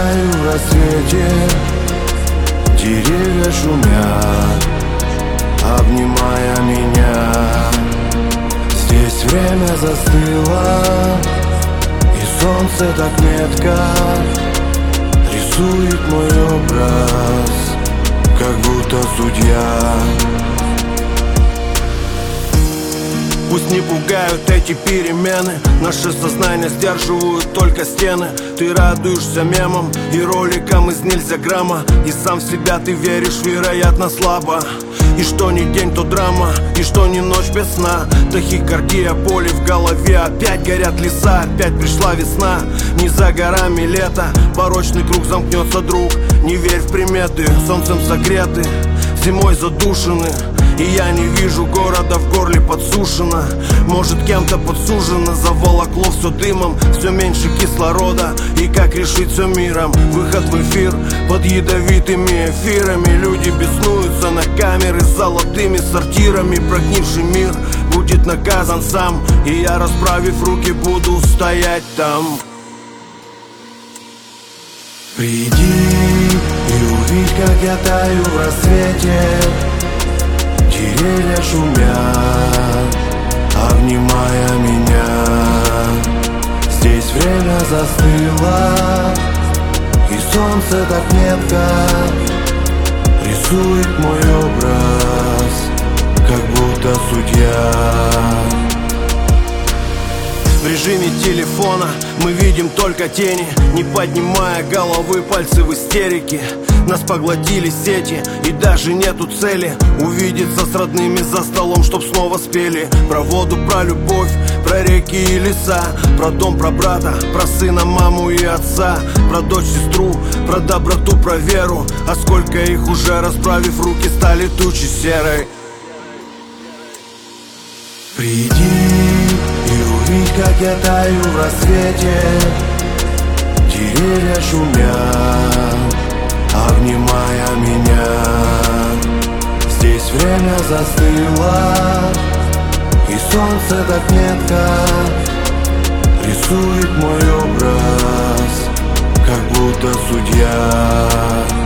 таю в рассвете. Деревья шумят, обнимая меня. Здесь время застыло, и солнце так метко рисует мой образ, как будто судья. Пусть не пугают эти перемены, наше сознание сдерживают только стены. Ты радуешься мемам и роликам из нельзя грамма, и сам в себя ты веришь, вероятно, слабо. И что ни день, то драма, и что ни ночь без сна. Тахикардия, боли в голове, опять горят леса, опять пришла весна. Не за горами лето, порочный круг замкнется, друг. Не верь в приметы, солнцем согреты, зимой задушены. И я не вижу города, в горле подсушено. Может, кем-то подсужено, заволокло все дымом, все меньше кислорода. И как решить все миром? Выход в эфир под ядовитыми эфирами. Люди беснуются на камеры с золотыми сортирами. Прогнивший мир будет наказан сам, и я, расправив руки, буду стоять там. Приди и увидь, как я таю в рассвете. Деревья шумят, обнимая меня. Здесь время застыло, и солнце так метко рисует мой образ, как будто судья. В режиме телефона мы видим только тени, не поднимая головы, пальцы в истерике. Нас поглотили сети, и даже нету цели увидеться с родными за столом, чтоб снова спели про воду, про любовь, про реки и леса, про дом, про брата, про сына, маму и отца, про дочь, сестру, про доброту, про веру. А сколько их уже, расправив руки, стали тучи серой. Приди и увидь, как я таю в рассвете. Деревья шумят, обнимая меня. Здесь время застыло, и солнце так метко рисует мой образ, как будто судья.